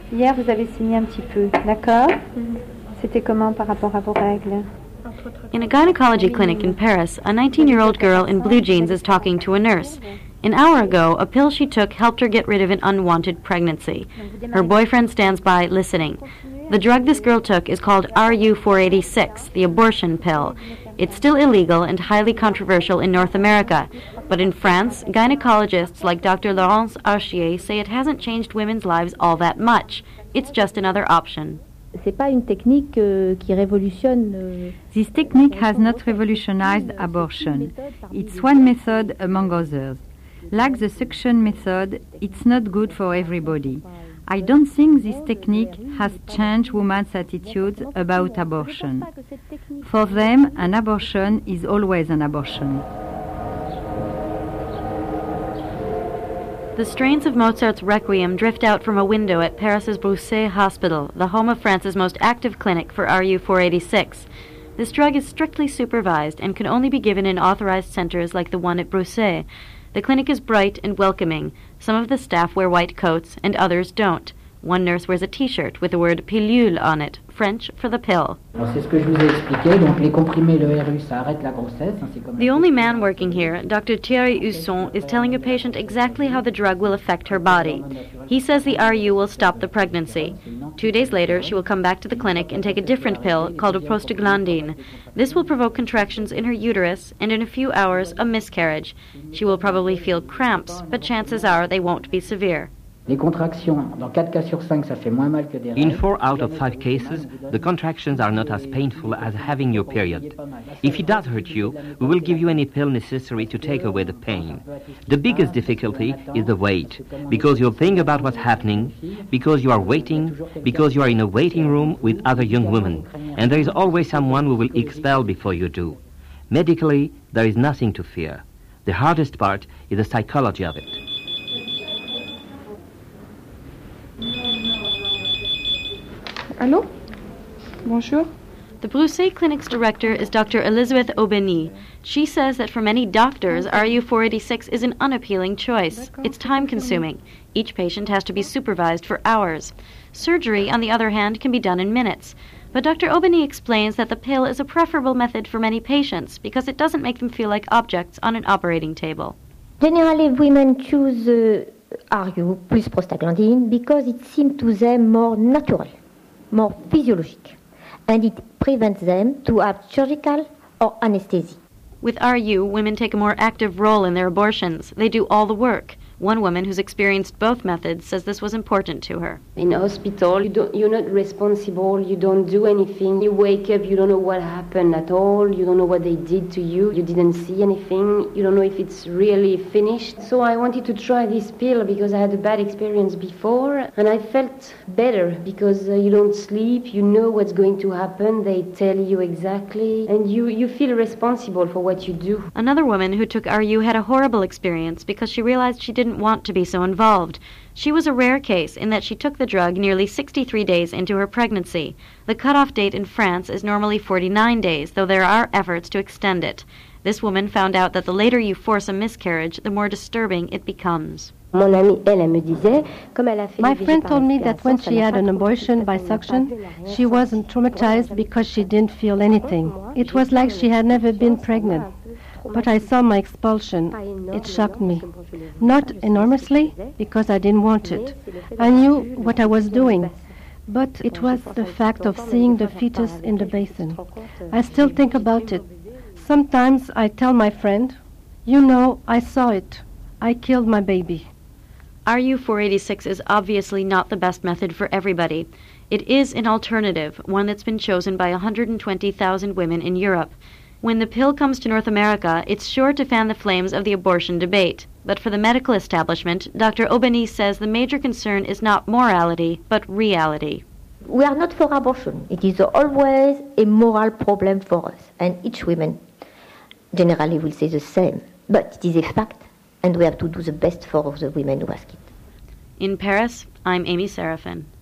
Hier, vous avez saigné un petit peu, d'accord? C'était comment par rapport à vos règles? In a gynecology clinic in Paris, a 19-year-old girl in blue jeans is talking to a nurse. An hour ago, a pill she took helped her get rid of an unwanted pregnancy. Her boyfriend stands by, listening. The drug this girl took is called RU486, the abortion pill. It's still illegal and highly controversial in North America, but in France, gynecologists like Dr. Laurence Archier say it hasn't changed women's lives all that much. It's just another option. C'est pas une technique qui révolutionne. This technique has not revolutionized abortion. It's one method among others. Like the suction method, it's not good for everybody. I don't think this technique has changed women's attitudes about abortion. For them, an abortion is always an abortion. The strains of Mozart's Requiem drift out from a window at Paris's Broussais Hospital, the home of France's most active clinic for RU486. This drug is strictly supervised and can only be given in authorized centers like the one at Broussais. The clinic is bright and welcoming. Some of the staff wear white coats and others don't. One nurse wears a T-shirt with the word pilule on it, French for the pill. The only man working here, Dr. Thierry Husson, is telling a patient exactly how the drug will affect her body. He says the RU will stop the pregnancy. 2 days later, she will come back to the clinic and take a different pill called a prostaglandine. This will provoke contractions in her uterus and in a few hours a miscarriage. She will probably feel cramps, but chances are they won't be severe. In 4 out of 5 cases, the contractions are not as painful as having your period. If it does hurt you, we will give you any pill necessary to take away the pain. The biggest difficulty is the wait, because you'll think about what's happening, because you are waiting, because you are in a waiting room with other young women, and there is always someone who will expel before you do. Medically, there is nothing to fear. The hardest part is the psychology of it. Allô? Bonjour. The Broussais Clinic's director is Dr. Elisabeth Aubeny. She says that for many doctors, RU486 is an unappealing choice. It's time-consuming. Each patient has to be supervised for hours. Surgery, on the other hand, can be done in minutes. But Dr. Aubeny explains that the pill is a preferable method for many patients because it doesn't make them feel like objects on an operating table. Generally, women choose RU plus prostaglandine because it seems to them more natural, more physiologic, and it prevents them to have surgical or anesthesia. With RU, women take a more active role in their abortions. They do all the work. One woman who's experienced both methods says this was important to her. In a hospital, you're not responsible, you don't do anything. You wake up, you don't know what happened at all, you don't know what they did to you, you didn't see anything, you don't know if it's really finished. So I wanted to try this pill because I had a bad experience before, and I felt better because you don't sleep, you know what's going to happen, they tell you exactly, and you feel responsible for what you do. Another woman who took RU had a horrible experience because she realized she didn't want to be so involved. She was a rare case in that she took the drug nearly 63 days into her pregnancy. The cutoff date in France is normally 49 days, though there are efforts to extend it. This woman found out that the later you force a miscarriage, the more disturbing it becomes. My friend told me that when she had an abortion by suction, she wasn't traumatized because she didn't feel anything. It was like she had never been pregnant. But I saw my expulsion. It shocked me. Not enormously, because I didn't want it. I knew what I was doing. But it was the fact of seeing the fetus in the basin. I still think about it. Sometimes I tell my friend, you know, I saw it. I killed my baby. RU486 is obviously not the best method for everybody. It is an alternative, one that's been chosen by 120,000 women in Europe. When the pill comes to North America, it's sure to fan the flames of the abortion debate. But for the medical establishment, Dr. Aubeny says the major concern is not morality, but reality. We are not for abortion. It is always a moral problem for us, and each woman generally will say the same. But it is a fact, and we have to do the best for the women who ask it. In Paris, I'm Amy Serafin.